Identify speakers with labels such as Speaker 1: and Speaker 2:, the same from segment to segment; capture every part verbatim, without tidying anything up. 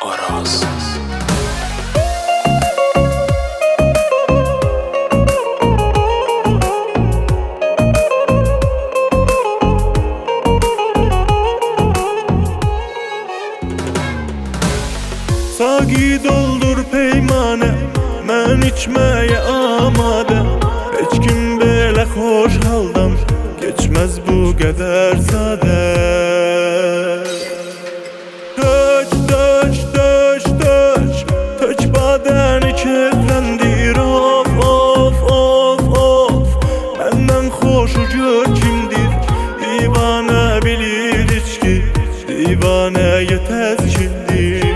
Speaker 1: Aras.
Speaker 2: Sagi doldur peymane, mən içməyə amade. Heç kim belə xoş haldan geçməz bu qədər sadə. Tök, tök, tök, tök, tök badəni keyfləndir. Of, of, of, of, məndən xoşu gör kimdir. Divanə bilir içki, divanəyə təzkindir.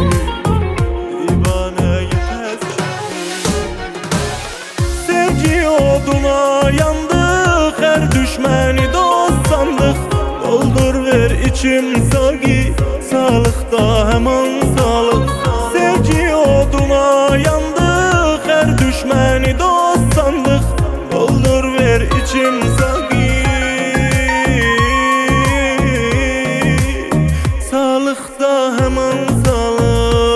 Speaker 2: Oduna yandık, her düşməni dost sandıq. Doldur ver içim sagi, sağlıqda hemen sağlıq. Sevgi oduna yandık, her düşməni dost sandıq. Doldur ver içim sagi, sağlıqda hemen sağlıq.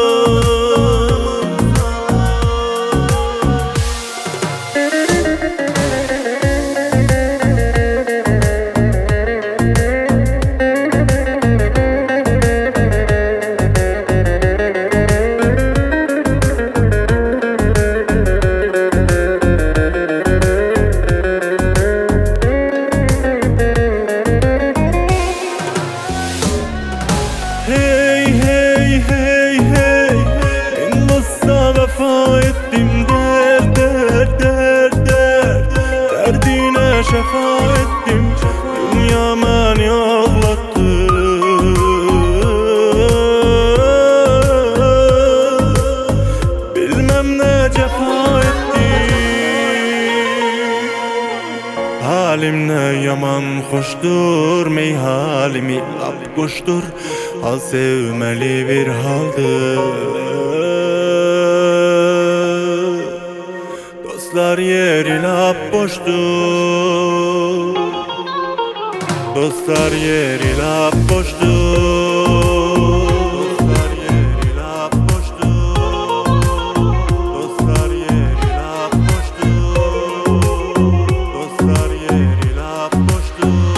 Speaker 2: Hey hey hey hey, en dosta vefa ettim. Der der der der, derdine şefa ettim. Dünya beni ağlattı. Bilmem ne cefa ettim. Halimle yaman hoşdur, meyhalimi lap koştur. Al sevmeli bir haldır. Dostlar yeri lap boştur. Dostlar yeri lap boştur. Dostlar yeri lap boştur. Dostlar yeri lap boştur. Dostlar yeri lap boştur.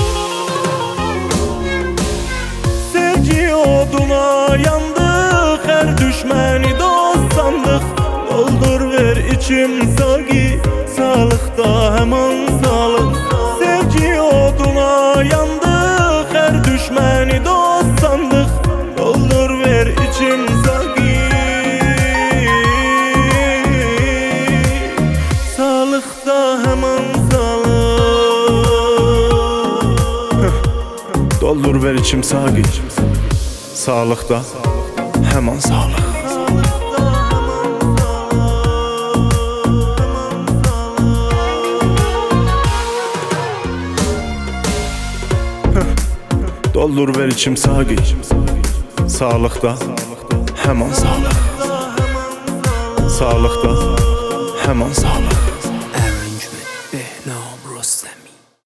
Speaker 2: Sevgi oduna yandık, her düşməni dost sandıq. Doldur ver içim sagi, sağlıqda hemen sağlıq. Sevgi oduna yandık, her düşməni dost sandıq. Doldur ver içim sagi, sağlıqda hemen sağlıq. Doldur ver içim sagi, sağlıqda hemen sağlıq. Doldur ver içim sagi, sağlıqda hemen sağlıq. Sağlıqda hemen sağlıq.